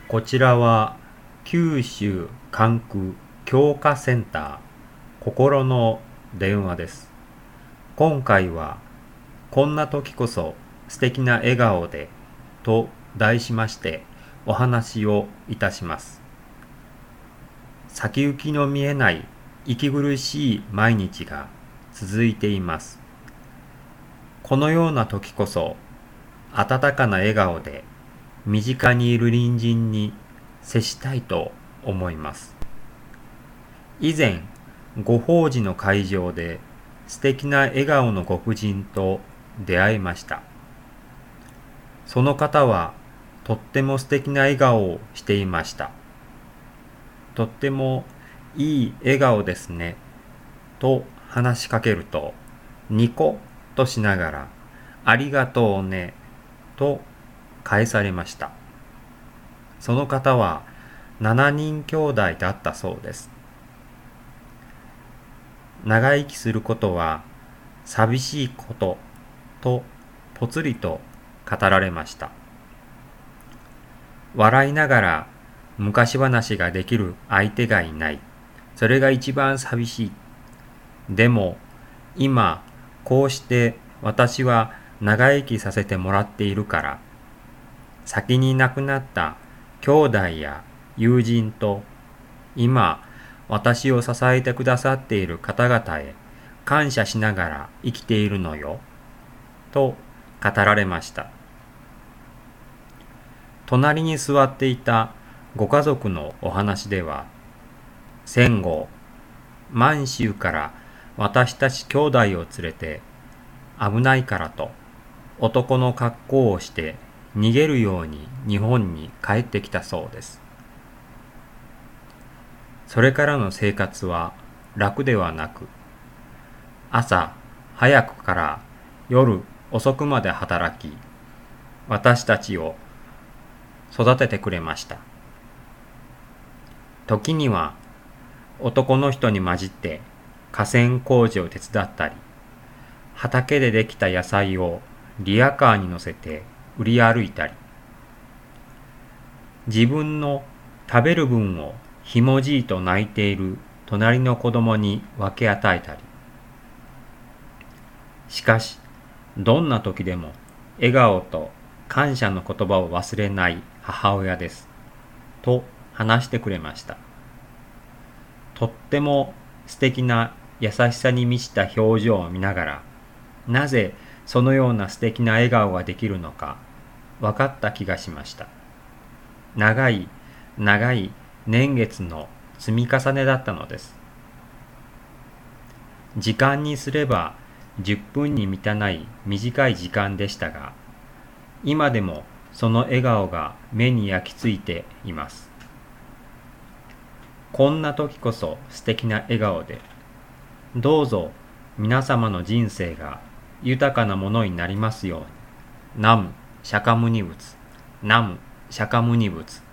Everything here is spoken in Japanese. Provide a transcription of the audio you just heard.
こちらは九州観区教化センター心の電話です。今回はこんな時こそ素敵な笑顔でと題しましてお話をいたします。先行きの見えない息苦しい毎日が続いています。このような時こそ温かな笑顔で身近にいる隣人に接したいと思います。以前、ご法事の会場で素敵な笑顔のご婦人と出会いました。その方はとっても素敵な笑顔をしていました。とってもいい笑顔ですね、と話しかけると、ニコッとしながら、ありがとうね、と返されました。その方は7人兄弟だったそうです。長生きすることは寂しいこととぽつりと語られました。笑いながら昔話ができる相手がいない。それが一番寂しい。でも今こうして私は長生きさせてもらっているから、先に亡くなった兄弟や友人と今私を支えてくださっている方々へ感謝しながら生きているのよ、と語られました。隣に座っていたご家族のお話では、戦後、満州から私たち兄弟を連れて危ないからと男の格好をして逃げるように日本に帰ってきたそうです。それからの生活は楽ではなく、朝早くから夜遅くまで働き、私たちを育ててくれました。時には男の人に混じって河川工事を手伝ったり、畑でできた野菜をリヤカーに乗せて売り歩いたり、自分の食べる分をひもじいと泣いている隣の子供に分け与えたり。しかし、どんな時でも笑顔と感謝の言葉を忘れない母親です。と話してくれました。とっても素敵な優しさに満ちた表情を見ながら、なぜそのような素敵な笑顔ができるのか分かった気がしました。長い長い年月の積み重ねだったのです。時間にすれば10分に満たない短い時間でしたが、今でもその笑顔が目に焼き付いています。こんな時こそ素敵な笑顔で、どうぞ皆様の人生が豊かなものになりますように。ナム・シャカムニ仏、ナム・シャカムニ仏。